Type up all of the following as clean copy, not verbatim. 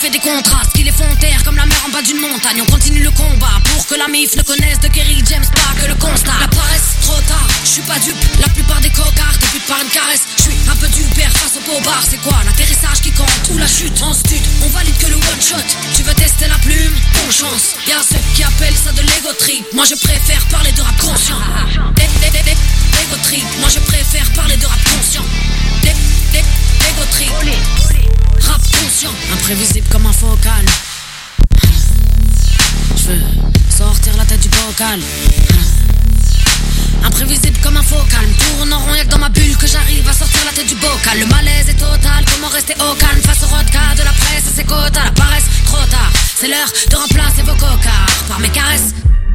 fait des contrastes qui les font taire comme la mer en bas d'une montagne. On continue le combat pour que la MIF ne connaisse de Kerry James pas que le constat. La paresse, trop tard, je suis pas dupe. La plupart des cocards débutent par une caresse. Je suis un peu du père face au beau bar. C'est quoi l'atterrissage qui compte ou la chute en stud? On valide que le one shot. Tu veux tester la plume? Bonne chance. Y'a ceux qui appellent ça de l'ego trip. Moi je préfère parler de rap conscient. Ego trip. Moi je préfère parler de rap conscient. Ego trip. Rap conscient. Imprévisible comme un focal. Je veux sortir la tête du bocal. Imprévisible comme un faux calme. Tourne en rond, y'a que dans ma bulle que j'arrive à sortir la tête du bocal. Le malaise est total, comment rester au calme face au rodka de la presse et ses quotas. La paresse, trop tard, c'est l'heure de remplacer vos cocards par mes caresses.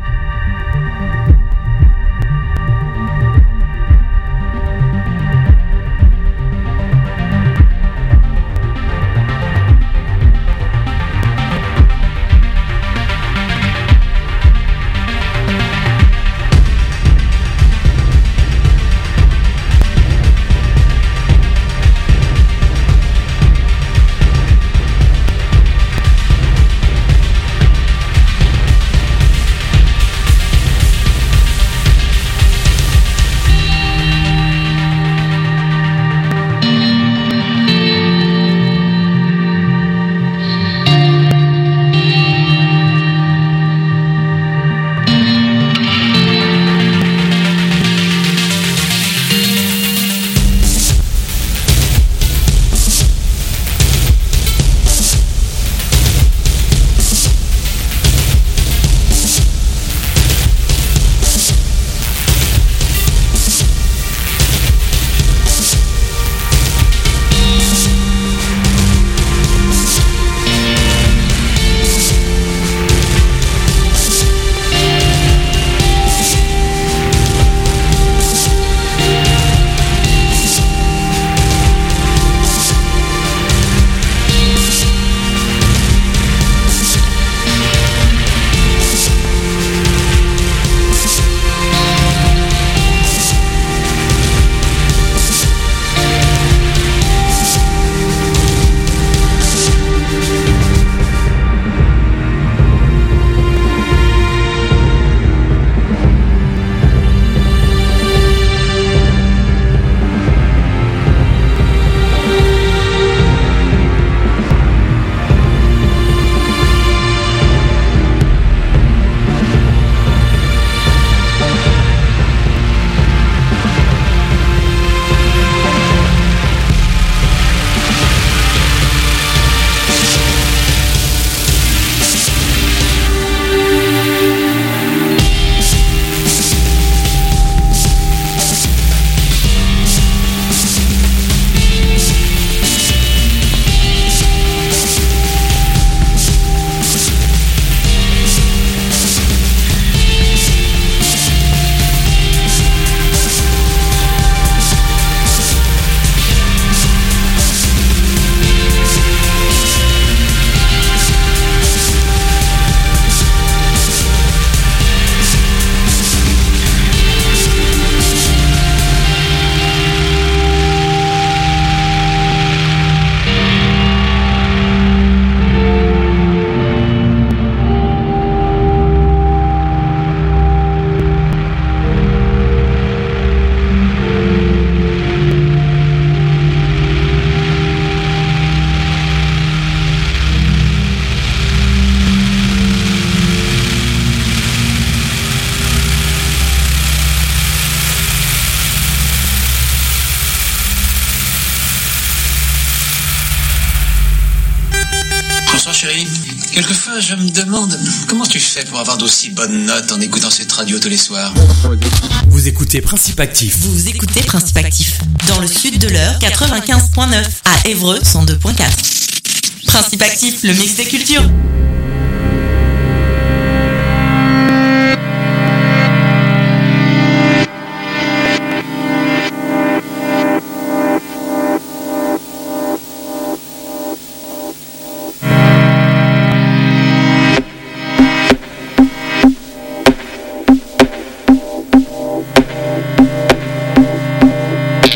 Chérie, quelquefois je me demande comment tu fais pour avoir d'aussi bonnes notes en écoutant cette radio tous les soirs. Vous écoutez Principe Actif. Vous écoutez Principe Actif. Dans le sud de l'heure, 95.9. À Évreux, 102.4. Principe Actif, le mix des cultures.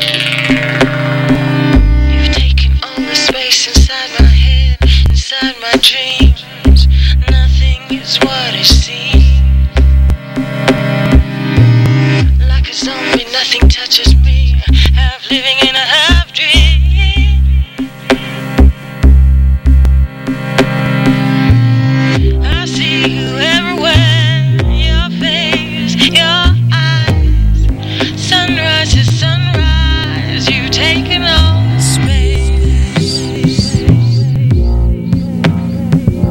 Inside my dreams, nothing is what it seems. Like a zombie, nothing touches me. Half living in a half dream. I see you everywhere. Your face, your eyes. Sunrise is sunrise. You've taken all the space.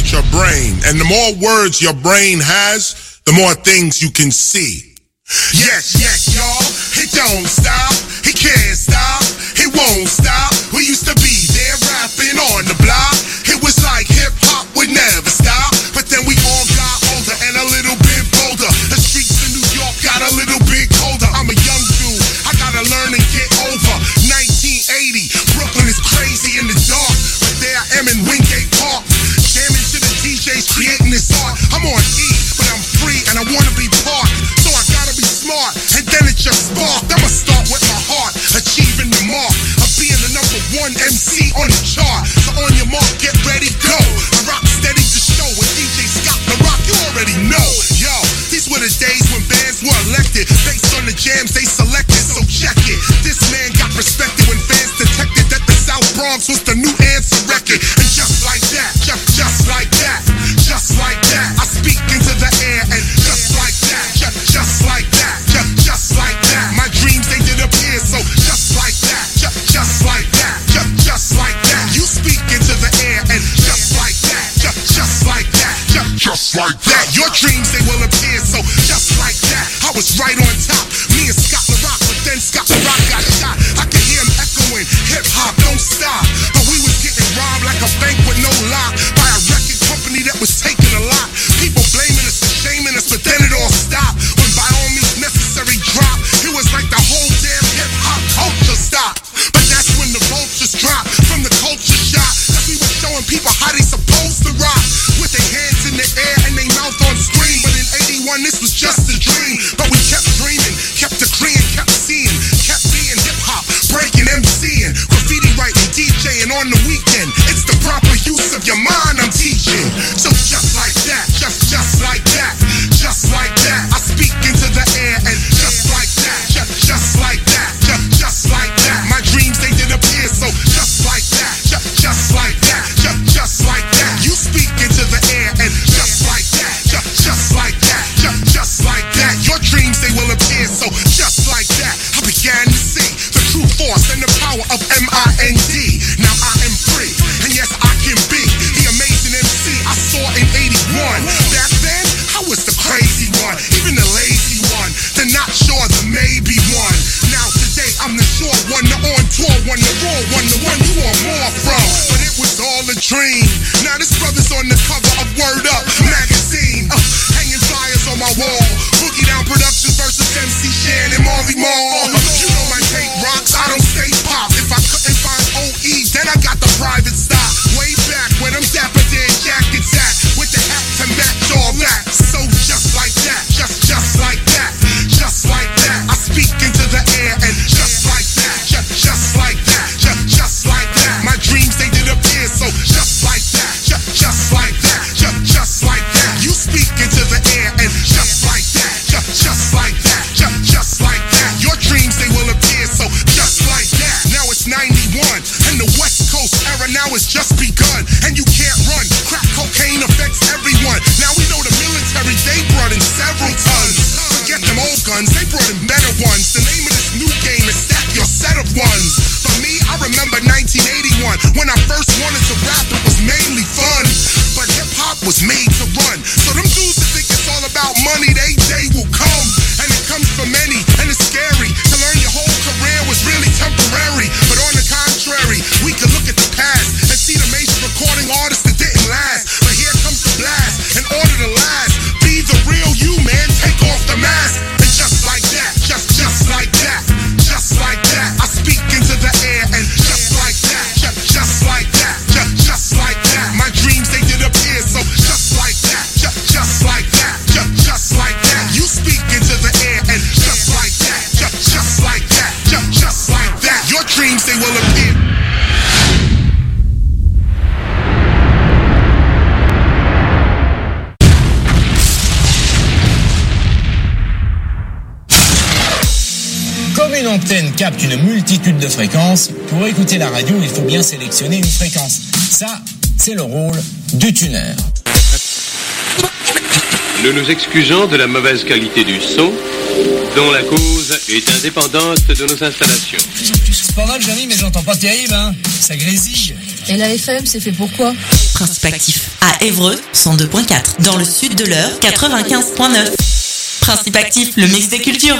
with your brain. And the more words your brain has, the more things you can see. Yes, yes, y'all, it don't stop, it can't stop, it won't stop. We used to be there rapping on the block. It was like hip-hop would never stop. But then we all got older and a little bit bolder. The streets of New York got a little bit colder. I'm a young dude, I gotta learn and get over. 1980, Brooklyn is crazy in the dark, but there I am in Wingate Park, jamming to the DJs creating this art. I'm on E, but I'm free and I wanna be part. So I gotta be smart, and then it just sparked. I'ma start with my heart, achieving the mark of being the #1 MC on the chart. So on your mark, get ready, go. I rock steady to show with DJ Scott the Rock, you already know. Yo, these were the days when bands were elected based on the jams they selected, so check it. This man got respected when fans detected that the South Bronx was the new answer record. And just like that, just like that, just like that, I speak into the air and just like that, just like that, just like that, my dreams they did appear, so just like that, just like that, just like that, you speak into the air and just like that, just like that, just like that, your dreams they will appear, so just like that, I was right on top, me and Scott La Rock, but then Scott La Rock got shot, I could hear him echoing, hip hop don't stop, but we was getting robbed like a bank with no lock, by a record company that was taking a lot, people blaming us and shaming us, but then it all stopped, when by all means necessary drop, it was like the whole damn hip hop culture stopped, but that's when the vultures dropped, from the culture shot, cause we were showing people how they supposed to rock, with their hands in the air and their mouth on screen, but in 81 this was just a dream, but we kept dreaming, kept decreeing, kept seeing, kept being hip hop, breaking MCing, graffiti writing, DJing on the weekend, it's the proper use of your mind I'm teaching, so just like that, just like that, just like that, I speak into the air and just like that, just like that, just like that, my dreams they did appear, so just like that, just like that, just like that, you speak into the air and just like that, just like that, just like that, your dreams they will appear, so just like that, I began to see the true force and the power of MIND, now I am free, and yes I can be the amazing MC I saw in 81, back then I was the crazy one, even the lazy one, the not sure, the maybe one, now today I'm the sure one, the on tour one, the raw one, the one you want more from, but it was all a dream, now this brother's on the cover of Word Up magazine, hanging flyers on my wall, Boogie Down Productions versus MC Shan and Marley Marl, you know my tape rocks, I don't stay pop, if I couldn't find OE, then I got the private stock, way back when I'm Dapper Dan jackets at, with the hat to match all that, so just like that, just like that, just like that, I speak into the air and just like that, just like that, just like that, my dreams they did appear, so just like that, just like that, just like that, you speak into the air and just like that, just like that, just like that, your dreams they will appear, so just like that, now it's 91, and the West Coast era now has just begun, and you can't run, crack cocaine affects everyone, now we know the military, they brought in several tons, forget them old guns, they brought in better ones, the name of this new game is stack your set of ones, for me, I remember 1981, when I first wanted to rap, it was mainly fun, but hip-hop was made to run, so them dudes that think it's all about money, they day will come, and it comes for many, and it's scary, to learn your whole career was really temporary, but on the contrary, we can look at the past, and see the major recording artists that didn't last, but here comes the blast, in order to last, be the real you, man, take off the mask, and just like that, just like that, just like that, I speak into the air, and just like that, just like that, just like that, my dreams they did appear, so just like that, just like that, just like that, you speak into the air, and just like that, just like that, just like that, your dreams they will appear. Comme une antenne capte une multitude de fréquences, pour écouter la radio, il faut bien sélectionner une fréquence. Ça, c'est le rôle du tuner. Nous nous excusons de la mauvaise qualité du son. dont la cause est indépendante de nos installations. C'est pas mal, Jamy, mais j'entends pas terrible, hein. Ça grésille. Et la FM, c'est fait pourquoi? Principe actif. À Évreux, 102.4. Dans le sud de l'Eure, 95.9. Principe actif, le mix des cultures.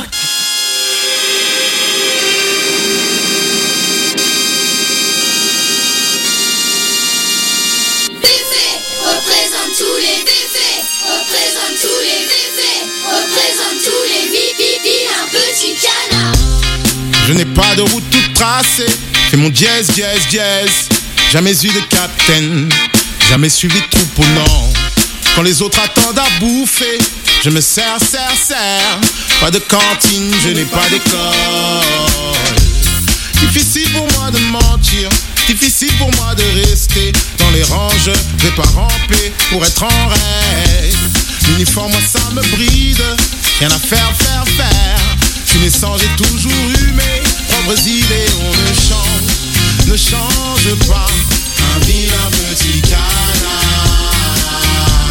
Représente tous les bébés, représente tous les bébés, représente tous les un petit canard. Je n'ai pas de route toute tracée, fais mon dièse, dièse, dièse. Jamais eu de capitaine, jamais suivi de troupeau, non. Quand les autres attendent à bouffer, je me sers. Pas de cantine, je n'ai pas d'école. Difficile pour moi de mentir, difficile pour moi de rester dans les rangs, je vais pas ramper pour être en règle. L'uniforme, moi ça me bride, rien à faire. Je suis naissant, j'ai toujours eu mes propres idées. On ne change pas, un vilain petit canard.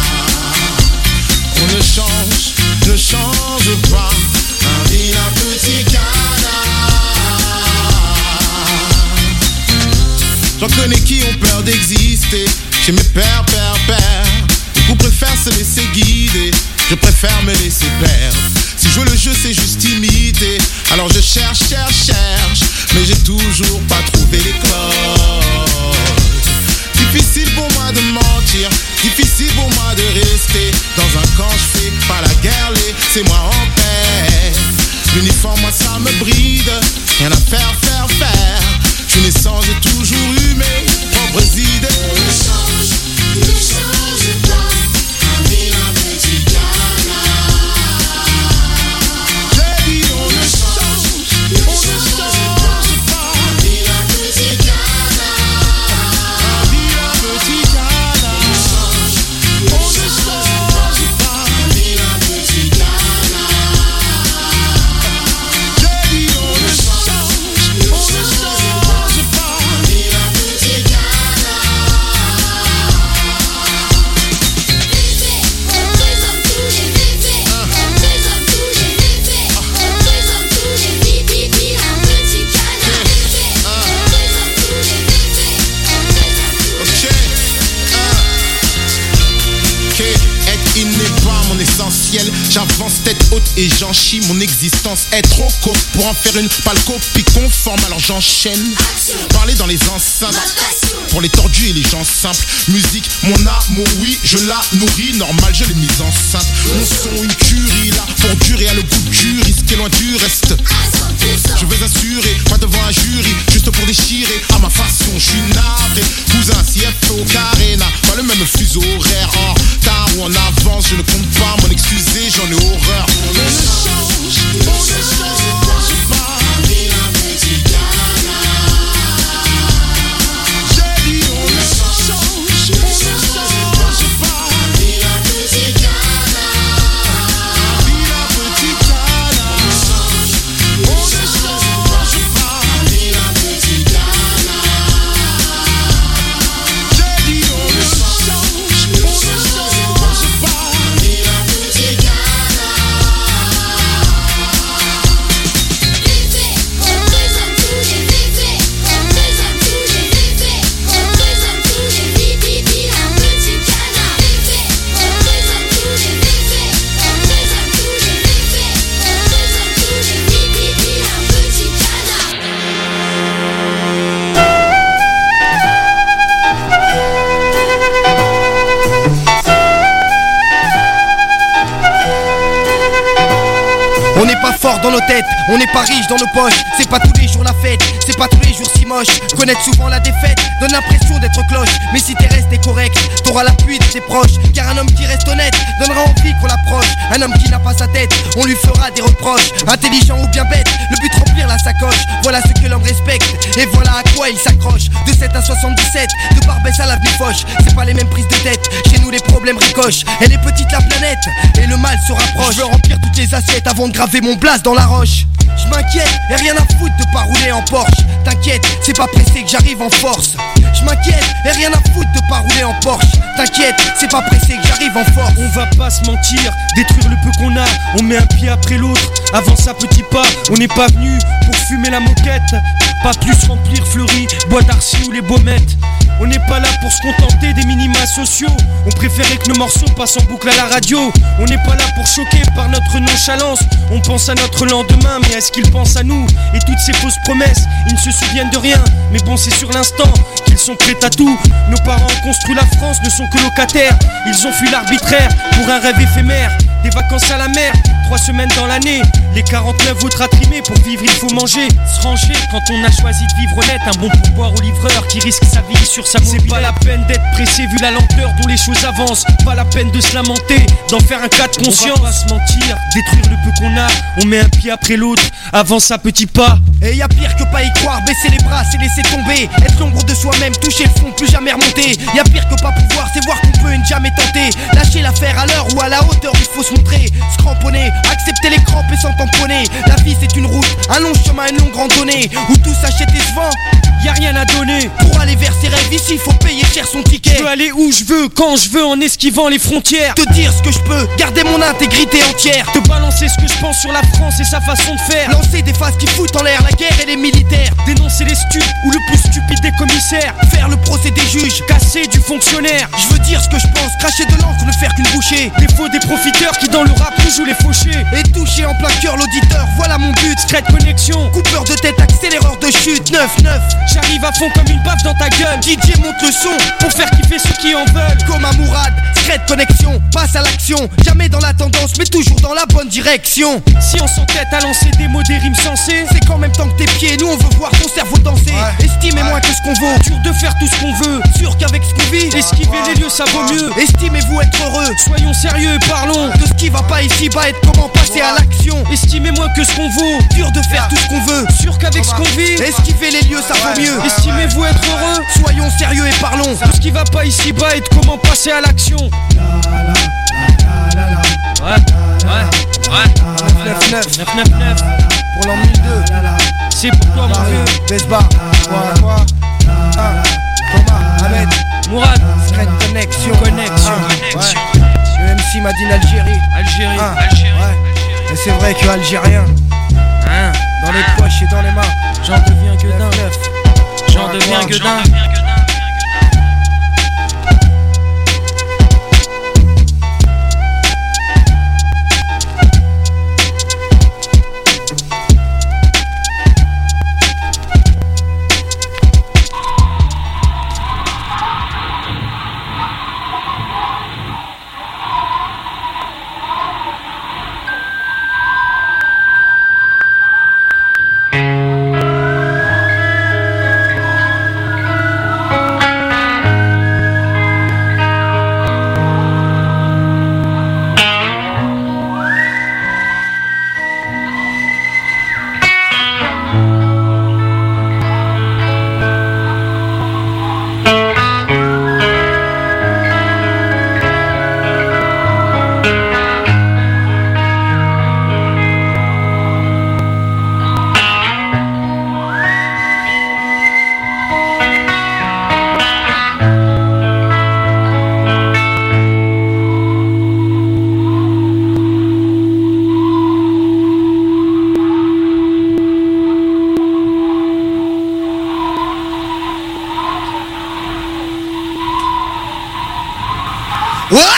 On ne change pas, un vilain petit canard. J'en connais qui ont peur d'exister, chez mes pères. Beaucoup préfèrent se laisser guider, je préfère me laisser perdre. Si jouer le jeu c'est juste imiter, alors je cherche, mais j'ai toujours pas trouvé les codes. Difficile pour moi de mentir, difficile pour moi de rester dans un camp, je fais pas la guerre, laissez-moi en paix. L'uniforme, moi ça me bride, rien à faire. Je suis naissant, j'ai toujours eu mes propres idées. On ne change pas, un vilain petit canard. J'ai dit on ne change pas, un vilain petit canard. Un vilain petit canard. On ne change pas, un vilain petit canard. J'ai dit on ne change pas, un vilain petit canard. Représente tous les bébés, représente tous les bébés, représente tous les un petit canard. Représente tous les bébés, Ok, être il n'est pas mon essentiel. J'avance tête haute et j'en chie. Mon existence est trop courte pour en faire une pâle copie conforme. Alors j'enchaîne. Parler dans les enceintes pour les tordus et les gens simples. Musique, mon amour, oui, je la nourris. Normal, je l'ai mise enceinte. Mon son, une curie là pour durer à le goût du risque et loin du reste. Je vais assurer, pas devant un jury, juste pour déchirer à ma façon. Je suis navré, cousin, CFO, carré, n'a pas le même fuseau horaire. En retard ou en avance, je ne compte pas m'en excuser, j'en ai horreur. On ne change pas, un vilain petit canard. J'ai dit on ne change pas, un vilain petit canard. Un vilain petit canard. On ne change pas, un vilain petit canard. J'ai dit on ne change pas, un vilain petit canard. représente tous les bébés, représente tous les bébés, représente tous les un petit canard. Représente tous les bébés, représente tous les bébés, représente tous les un petit canard. On n'est pas fort dans nos têtes, on n'est pas riche dans nos poches. C'est pas tous les jours la fête, c'est pas tous les jours si moche. Connaître souvent la défaite donne l'impression d'être cloche. Mais si t'es resté correct, t'auras l'appui de tes proches. Car un homme qui reste honnête donnera envie qu'on l'approche. Un homme qui n'a pas sa tête, on lui fera des reproches. Intelligent ou bien bête, le but remplir la sacoche. Voilà ce que l'homme respecte, et voilà à quoi il s'accroche. De 7 à 77, de Barbès à l'avenue Foch. C'est pas les mêmes prises de tête, chez nous les problèmes ricochent. Elle est petite la planète, et le mal se rapproche. Je veux remplir toutes les assiettes avant de graver mon blast dans la roche. Je m'inquiète, et rien à foutre de pas rouler en Porsche. T'inquiète, c'est pas pressé que j'arrive en force. Je m'inquiète, et rien à foutre de pas rouler en Porsche. T'inquiète, c'est pas pressé que j'arrive en force. On va pas se mentir, détruire le peu qu'on a. On met un pied après l'autre, avance à petits pas. On n'est pas venu pour fumer la moquette, pas plus remplir Fleury, Bois d'Arcy ou les Baumettes. On n'est pas là pour se contenter des minima sociaux. On préférait que nos morceaux passent en boucle à la radio. On n'est pas là pour choquer par notre nonchalance. On pense à notre lendemain, mais est-ce qu'ils pensent à nous? Et toutes ces fausses promesses, ils ne se souviennent de rien. Mais bon, c'est sur l'instant qu'ils sont prêts à tout. Nos parents ont construit la France, ne sont que locataires. Ils ont fui l'arbitraire pour un rêve éphémère. Des vacances à la mer, 3 semaines dans l'année. Les 49 autres à trimer, pour vivre il faut manger. Se ranger quand on a choisi de vivre honnête. Un bon pourboire au livreur qui risque sa vie sur sa mobilette. C'est pas la peine d'être pressé vu la lenteur dont les choses avancent. Pas la peine de se lamenter, d'en faire un cas de conscience. On va pas se mentir, détruire le peu qu'on a. On met un pied après l'autre, avance à petits pas. Et y a pire que pas y croire, baisser les bras c'est laisser tomber. Être l'ombre de soi-même, toucher le fond, plus jamais remonter. Y a pire que pas pouvoir, c'est voir qu'on peut et ne jamais tenter. Lâcher l'affaire à l'heure ou à la hauteur, il faut se montrer. Se cramponner, accepter les crampes et s'en tamponner. La vie c'est une route, un long chemin, une longue randonnée où tout s'achète et se vend. Y a rien à donner. Pour aller vers ses rêves ici, faut payer cher son ticket. Je peux aller où je veux, quand je veux, en esquivant les frontières. Te dire ce que je peux, garder mon intégrité entière. Te balancer ce que je pense sur la France et sa façon de faire. Lancer des phases qui foutent en l'air la guerre et les militaires. Dénoncer les stups ou le plus stupide des commissaires. Faire le procès des juges, casser du fonctionnaire. Je veux dire ce que je pense, cracher de l'encre, ne faire qu'une bouchée. Des faux, des profiteurs qui dans le rap nous jouent les fauchés. Et toucher en plein cœur l'auditeur, voilà mon but. Secret connexion, coupeur de tête, accéléreur de chute. 9-9, j'arrive à fond comme une baffe dans ta gueule. DJ monte le son pour faire kiffer ceux qui en veulent. Comme un Mourad, secret connexion, passe à l'action. Jamais dans la tendance, mais toujours dans la bonne direction. Si on s'entête à lancer des mots, des rimes sensées, c'est qu'en même temps que tes pieds, nous on veut voir ton cerveau danser. Estimez moins que ce qu'on vaut, dur de faire tout ce qu'on veut. Sûr qu'avec ce qu'on vit, esquiver les lieux ça vaut mieux. Estimez-vous être heureux, soyons sérieux et parlons de ce qui va pas ici, bas et de comment passer à l'action. Estimez moins que ce qu'on vaut, dur de faire tout ce qu'on veut. Sûr qu'avec ce qu'on vit, esquiver les lieux ça vaut mieux. Estimez-vous être heureux, soyons sérieux et parlons de ce qui va pas ici, bas et de comment passer à l'action. Ouais. 999 pour l'an 1002. C'est pour toi mon vieux. Besba, quoi Thomas, Ahmed, Mourad, Secret Connexion. Ouais. Le MC m'a dit l'Algérie. Algérie. Ouais. Et c'est vrai que Algérien, dans les poches et dans les mains, j'en deviens gueudin. J'en deviens gueudin. What?